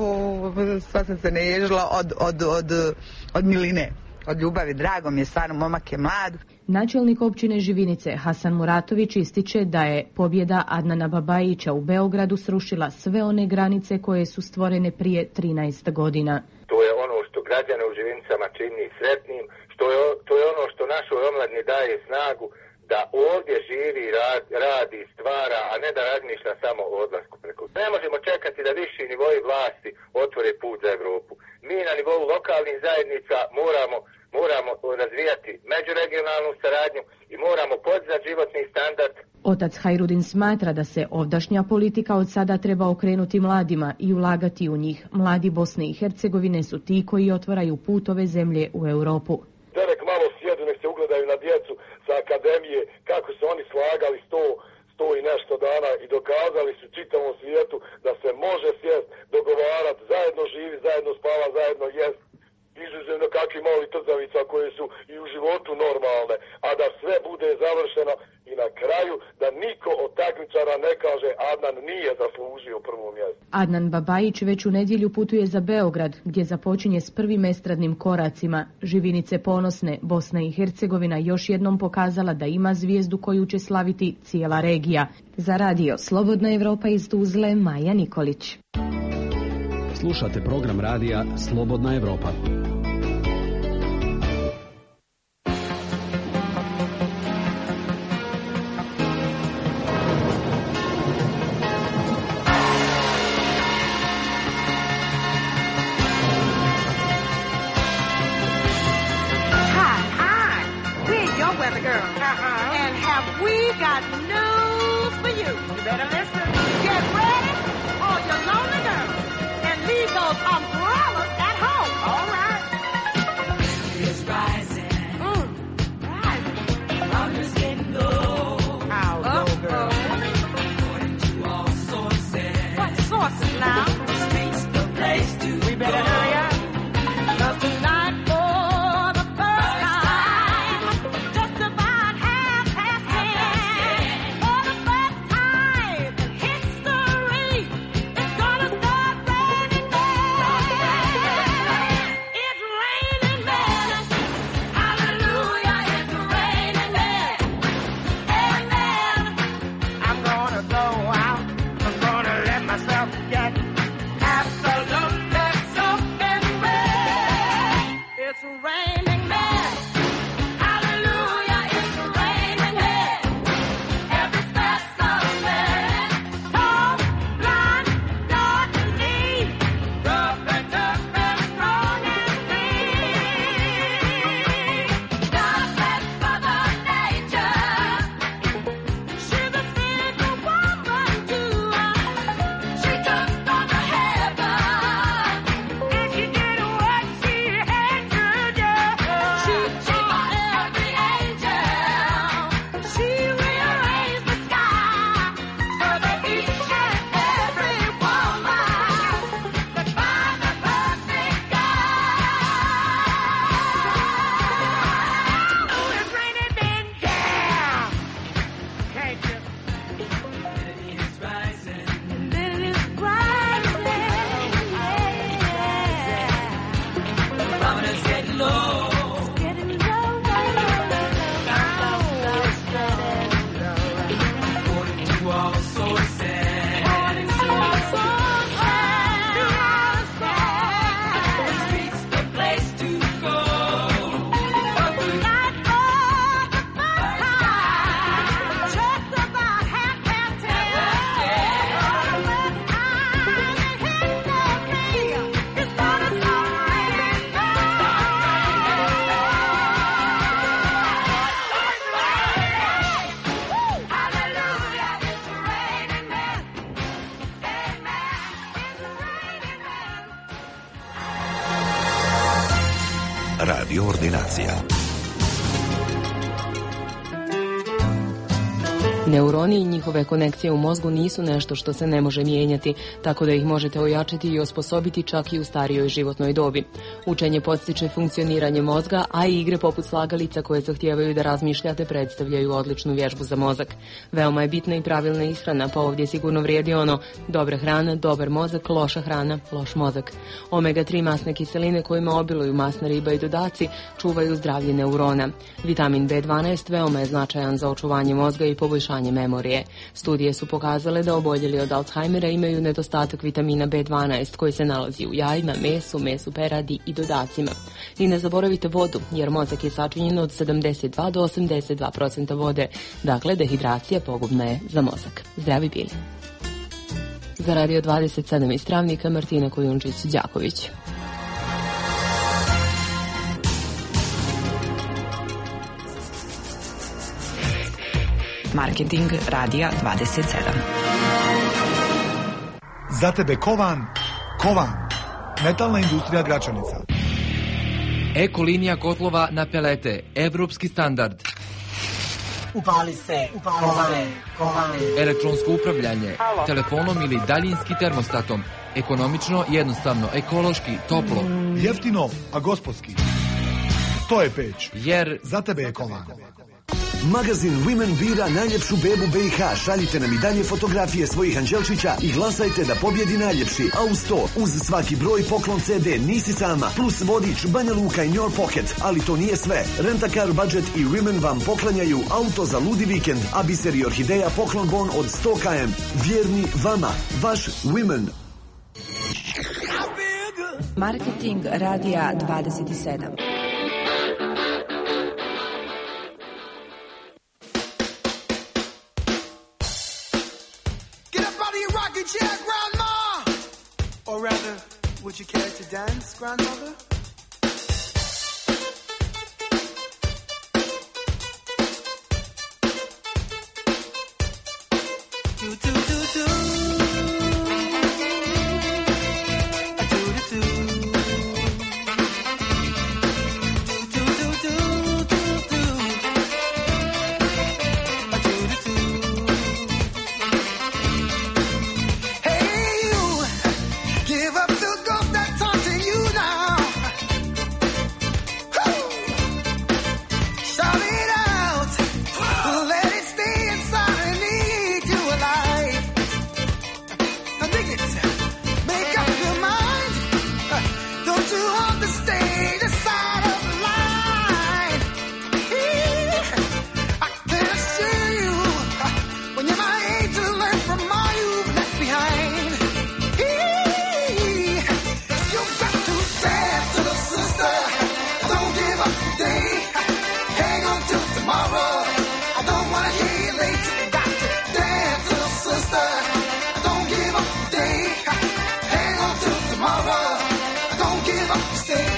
sva sam se naježila od, od, od, od miline, od ljubavi. Drago mi je stvarno, momak je mlad. Načelnik općine Živinice Hasan Muratović ističe da je pobjeda Adnana Babajića u Beogradu srušila sve one granice koje su stvorene prije trinaest godina. To je ono što građane u Živinicama čini sretnim, što je, to je ono što našoj omladini daje snagu da ovdje živi, rad, radi, stvara, a ne da razmišlja samo o odlasku preko. Ne možemo čekati da viši nivoji vlasti otvore put za Evropu. Mi na nivou lokalnih zajednica moramo, moramo razvijati međuregionalnu regionalnu saradnju i moramo podizati životni standard. Otac Hajrudin smatra da se ovdašnja politika od sada treba okrenuti mladima i ulagati u njih. Mladi Bosne i Hercegovine su ti koji otvaraju put ove zemlje u Europu. Da nek malo sjedu, nek se ugledaju na djecu sa akademije, kako su oni slagali sto, sto i nešto dana i dokazali su čitavom svijetu da se može sjest, dogovarati, zajedno živi, zajedno spava, zajedno jest. Izuzetno kakvi mali trzavica koje su i u životu normalne, a da sve bude završeno i na kraju da niko od takmičara ne kaže Adnan nije zaslužio prvo mjesto. Adnan Babajić već u nedjelju putuje za Beograd, gdje započinje s prvim estradnim koracima. Živinice ponosne, Bosna i Hercegovina još jednom pokazala da ima zvijezdu koju će slaviti cijela regija. Za radio Slobodna Evropa iz Tuzle, Maja Nikolić. Slušate program radija Slobodna Evropa. Radio Ordinacija. Neuroni i njihove konekcije u mozgu nisu nešto što se ne može mijenjati, tako da ih možete ojačati i osposobiti čak i u starijoj životnoj dobi. Učenje podstiče funkcioniranje mozga, a i igre poput slagalica koje zahtijevaju da razmišljate predstavljaju odličnu vježbu za mozak. Veoma je bitna i pravilna ishrana, pa ovdje sigurno vrijedi ono: dobra hrana, dobar mozak, loša hrana, loš mozak. omega tri masne kiseline kojima obiluju masna riba i dodaci čuvaju zdravlje neurona. Vitamin be dvanaest veoma je značajan za očuvanje mozga i poboljšanje memorije. Studije su pokazale da oboljeli od Alzheimera imaju nedostatak vitamina be dvanaest koji se nalazi u jajima, mesu, mesu peradi i dodacima. I ne zaboravite vodu, jer mozak je sačinjen od sedamdeset dva do osamdeset dva posto vode, dakle dehidracija pogubna je za mozak. Zdravi bili. Za Radio dvadeset sedam iz Travnika, Martina Kojundžić-Đaković. Marketing Radija dvadeset sedam. Za tebe Kovan, Kovan, metalna industrija Gračanica. Eko linija kotlova na pelete, evropski standard. Upali se, upali Kovane. Elektronsko upravljanje, Halo. telefonom ili daljinskim termostatom. Ekonomično, jednostavno, ekološki, toplo. Jeftino, a gospodski. To je peć. Jer za tebe je Kovan. Magazin Women bira najljepšu bebu B i H. Šaljite nam i dalje fotografije svojih anđelčića i glasajte da pobjedi najljepši. A uz to, uz svaki broj poklon C D Nisi sama, plus vodič Banja Luka in your pocket. Ali to nije sve. Rent-a-car budget i Women vam poklanjaju auto za ludi vikend, a Biser i Orhideja poklon bon od sto kilometara. Vjerni vama, vaš Women. Marketing Radija dvadeset sedam. Chair, Grandma! Or rather, would you care to dance, Grandmother? Do, do, do, do. A do, do, do. Do, do, do, do, do, do. A do, do, do. Give up the ghost that's haunting you now. Woo! Shout it out. Let it stay inside and eat you alive. Now dig it. Make up your mind. Don't you understand the side of the line? I can assure you, when you're my age, to learn from all you've left behind. Tomorrow, I don't wanna hear you late. Got to dance, little sister. Don't give up today. Hang on till tomorrow. Don't give up, stay.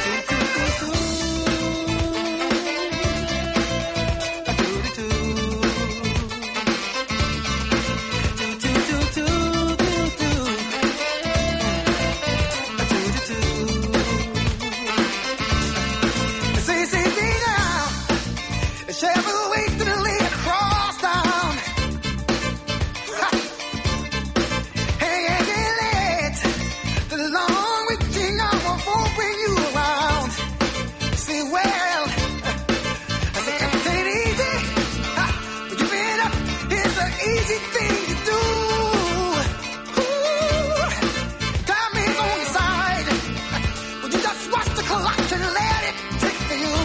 Say, say, say now. Share the weight to the lay across town. Ha. Hey, hey, hey, let the long reaching arm won't bring you around. Say, well, I say it ain't easy. Ha. But giving up is an easy thing to do. Ooh, time is on your side. But you just watch the clock and let it take for you.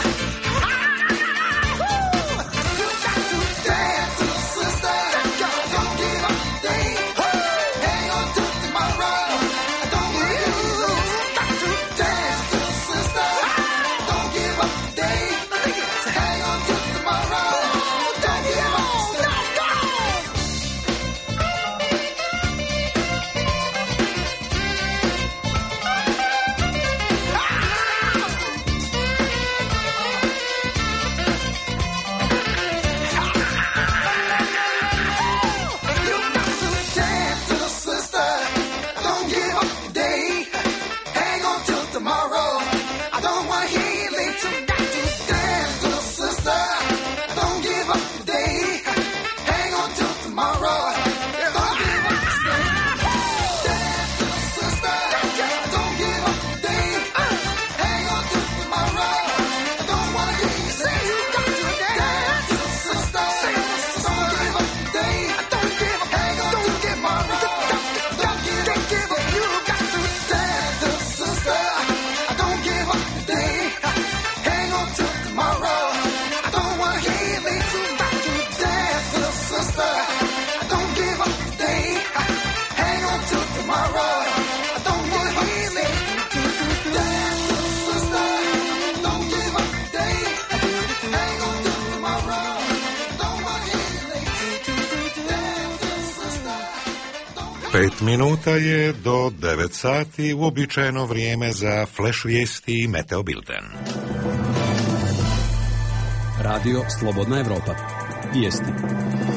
Pet minuta je do devet sati, uobičajeno vrijeme za flash vijesti i Meteo Bilten. Radio Slobodna Evropa. Vijesti.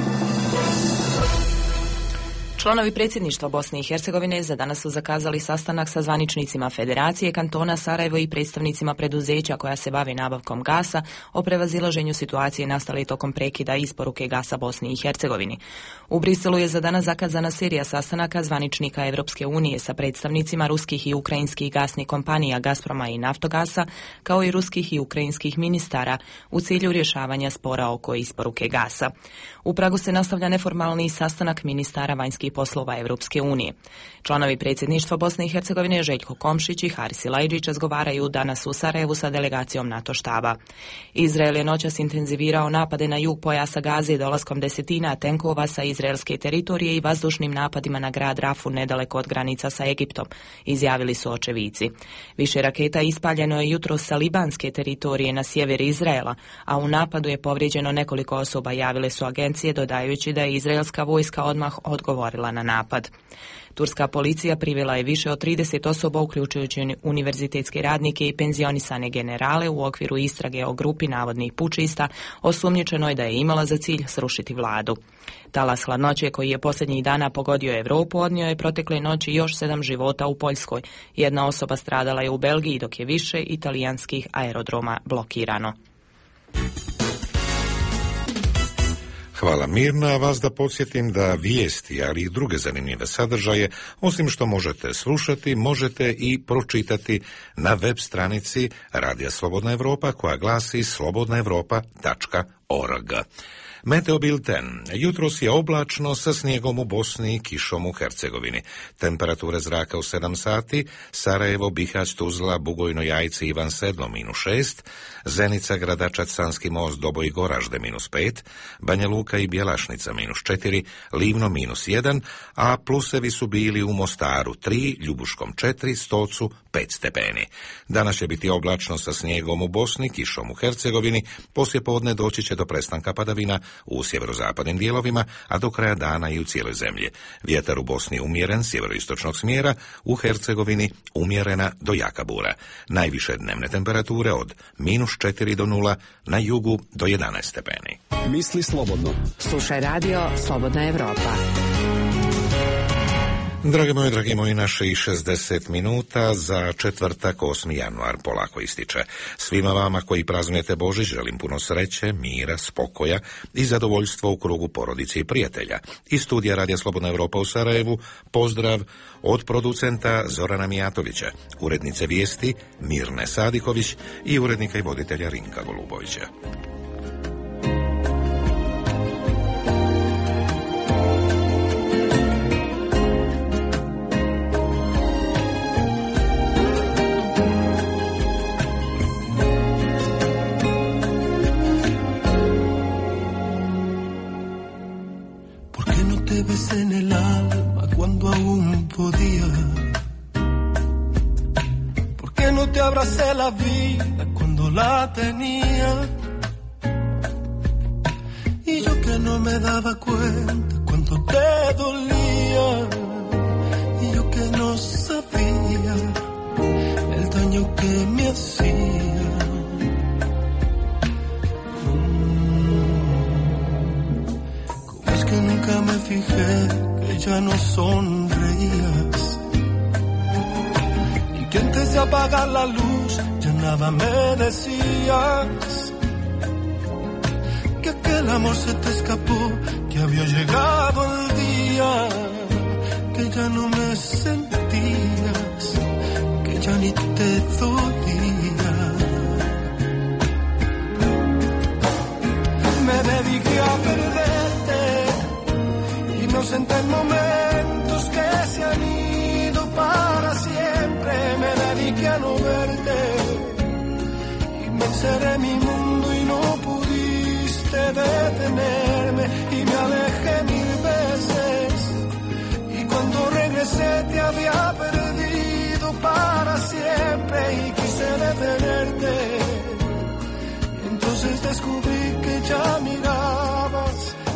Članovi predsjedništva Bosne i Hercegovine za danas su zakazali sastanak sa zvaničnicima Federacije, kantona Sarajevo i predstavnicima preduzeća koja se bavi nabavkom gasa o prevazilaženju situacije nastale tokom prekida isporuke gasa Bosni i Hercegovini. U Briselu je za danas zakazana serija sastanaka zvaničnika Evropske unije sa predstavnicima ruskih i ukrajinskih gasnih kompanija Gazproma i Naftogasa, kao i ruskih i ukrajinskih ministara u cilju rješavanja spora oko isporuke gasa. U Pragu se nastavlja neformalni sastanak ministara vanjskih poslova Evropske unije. Članovi predsjedništva Bosne i Hercegovine Željko Komšić i Haris Silajdžić razgovaraju danas u Sarajevu sa delegacijom NATO štaba. Izrael je noćas intenzivirao napade na jug pojasa Gaze dolaskom desetina tenkova sa izraelske teritorije i vazdušnim napadima na grad Rafu nedaleko od granica sa Egiptom, izjavili su očevici. Više raketa ispaljeno je jutros sa libanske teritorije na sjever Izraela, a u napadu je povrijeđeno nekoliko osoba, javile su agencije, dodajući da je izraelska vojska odmah odgovorila na napad. Turska policija privela je više od trideset osoba, uključujući univerzitetske radnike i penzionisane generale u okviru istrage o grupi navodnih pučista, osumnjičeno je da je imala za cilj srušiti vladu. Talas hladnoće koji je posljednjih dana pogodio Europu odnio je protekle noći još sedam života u Poljskoj. Jedna osoba stradala je u Belgiji, dok je više italijanskih aerodroma blokirano. Hvala Mirna, a vas da podsjetim da vijesti, ali i druge zanimljive sadržaje, osim što možete slušati, možete i pročitati na web stranici Radija Slobodna Evropa koja glasi slobodna evropa tačka org. Meteo bilten. Jutros je oblačno sa snijegom u Bosni i kišom u Hercegovini. Temperature zraka u sedam sati, Sarajevo, Bihać, Tuzla, Bugojno, Jajce, Ivan Sedlo, minus šest, Zenica, Gradačac, Sanski most, Doboj i Goražde, minus pet, Banja Luka i Bjelašnica, minus četiri, Livno, minus jedan, a plusevi su bili u Mostaru tri, Ljubuškom četiri, Stocu pet stepeni. Danas će biti oblačno sa snijegom u Bosni, kišom u Hercegovini, poslije podne doći će do prestanka padavina u sjeverozapadnim dijelovima, a do kraja dana i u cijeloj zemlji. Vjetar u Bosni umjeren, sjeveroistočnog smjera, u Hercegovini umjerena do jaka bura. Najviše dnevne temperature od minus četiri do nula, na jugu do jedanaest stepeni. Misli slobodno. Slušaj radio Slobodna Evropa. Dragi moji, dragi moji, naše i šezdeset minuta za četvrtak, osmi januar polako ističe. Svima vama koji praznujete Božić želim puno sreće, mira, spokoja i zadovoljstva u krugu porodice i prijatelja. Iz studija Radija Slobodna Evropa u Sarajevu pozdrav od producenta Zorana Mijatovića, urednice vijesti Mirne Sadiković i urednika i voditelja Rinka Golubovića. En el alma cuando aún podía. ¿Por qué no te abracé la vida cuando la tenía? Y yo que no me daba cuenta cuando te dolía. Y yo que no sabía el daño que me hacía. Que nunca me fijé que ya no sonreías y que antes de apagar la luz ya nada me decías, que aquel amor se te escapó, que había llegado el día, que ya no me sentías, que ya ni te dolía. Me dediqué a perder inocentes momentos que se han ido para siempre. Me dediqué a no verte y me encerré en mi mundo y no pudiste detenerme y me alejé mil veces y cuando regresé te había perdido para siempre y quise detenerte y entonces descubrí que ya mirabas